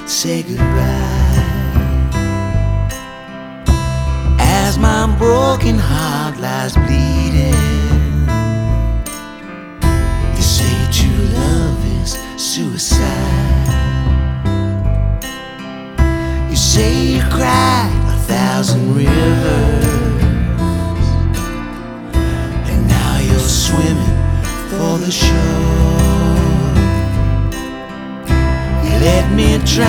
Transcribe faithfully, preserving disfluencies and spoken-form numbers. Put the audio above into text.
say goodbye. As my broken heart lies bleeding, you say true love is suicide. You say you cried a thousand rivers, and now you're swimming for the shore.